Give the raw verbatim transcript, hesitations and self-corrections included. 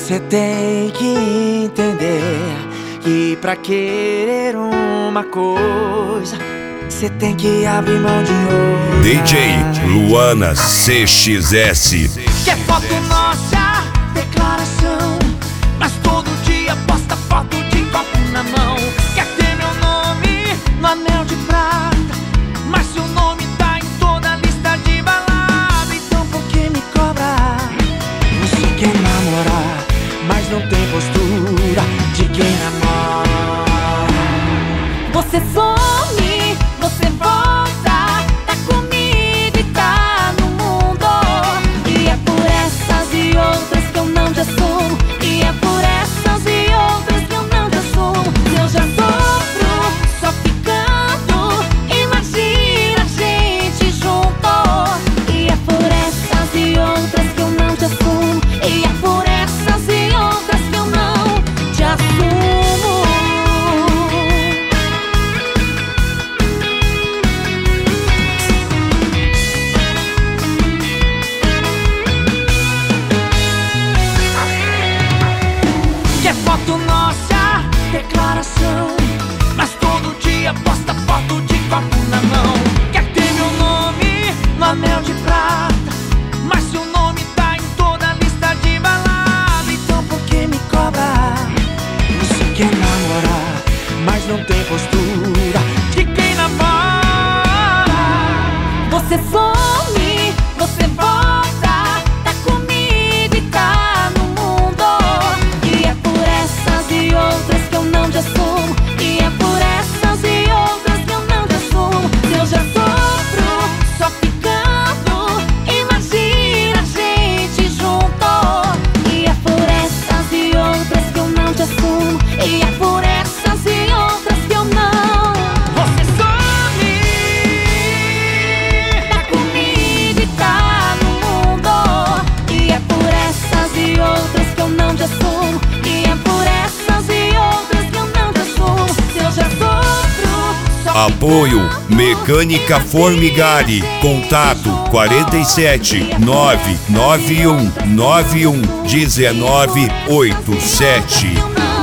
Você tem que entender que pra querer uma coisa, você tem que abrir mão de outra. D J Luana C X S. Quer foto nossa, declaração, mas todo dia posta foto de copo na mão. Quer ter meu nome no anel de prata, mas seu nome tá em toda a lista de balada. Então por que me cobra? Você quer namorar, mas não tem postura de quem namora. Você some, você volta, tá comigo e tá no mundo. E é por essas e outras que eu não te assumo. E é por essas e outras que eu não te assumo. Eu já sofro, só ficando. Imagina a gente junto. E é por essas e outras que eu não te assumo. E é por essas e outras que eu não te assumo. Quer foto nossa, declaração, mas todo dia posta foto de copo na mão. Quer ter meu nome no anel de prata, mas seu nome tá em toda a lista de balada. Então por que me cobra? Você quer namorar, mas não tem postura de quem namora. Você some, você volta, tá comigo e tá no mundo. E é por essas e outras que eu não te assumo. E é por essas e outras que eu não te assumo. Eu já sofro, só ficando. Imagina a gente junto. E é por essas e outras que eu não te assumo. E é por essas e outras que eu não. Você some, Tá comigo e tá no mundo. E é por essas e outras que eu não te assumo. E é por essas e outras que eu não te assumo. Eu já sofro, só Apoio ficando. Mecânica Formigari. Contato quarenta e sete nove nove um nove um um nove oito sete. Eu não